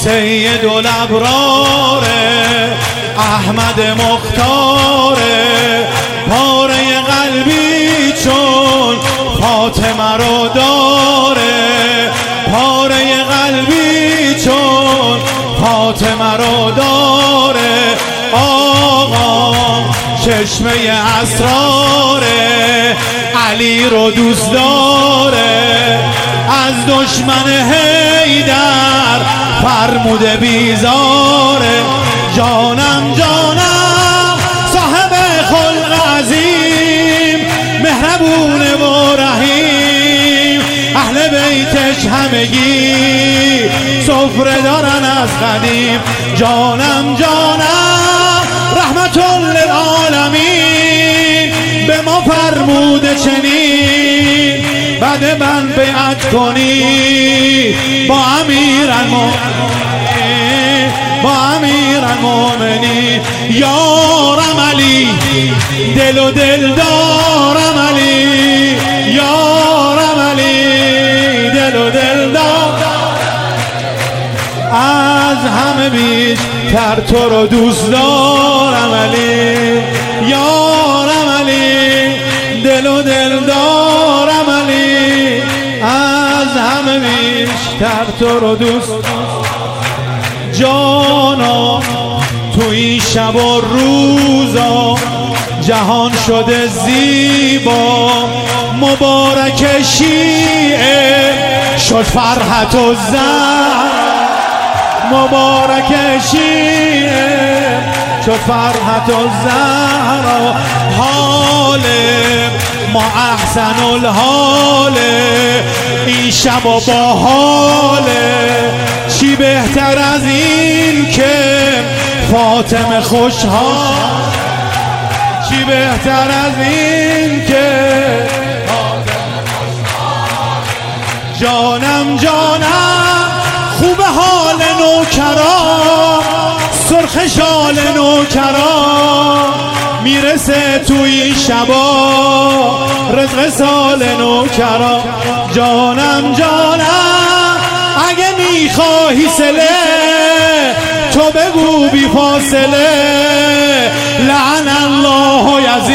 سید الابرار احمد مختار پاره قلبی چون فاطمه رو داره پاره قلبی چون فاطمه رو داره آقا چشمه اسرار علی رو دوست داره از دشمن حیدر فرموده بیزاره جانم جانم صاحب خلق عظیم مهربون و رحیم اهل بیتش همگی سفره دارن از قدیم جانم جانم رحمت للعالمین به ما فرموده چنین بعد من بیعت کنی با امیرالمومنین یارم علی دل و دل دارم علی یارم علی دل و دل دارم از همه بیشتر تو رو دوست دارم علی یارم علی دل و دل دارم علی از همه بیشتر تو رو دوست جانا تو این شب و روزا جهان شده زیبا مبارک شیعه شد فرحت و زن مبارک شیعه شد فرحت و زهرا حال ما احسن الحال این شب و با حال چی بهتر از این که فاطمه خوشحال چی بهتر از این که فاطمه خوشحال جانم جانم خوب حال نوکران سرخ شال نوکران میرسه توی شبا رزق سال نوکران جانم جانم اگه میخواهی سله تو بگو بی فاصله لعن الله یزید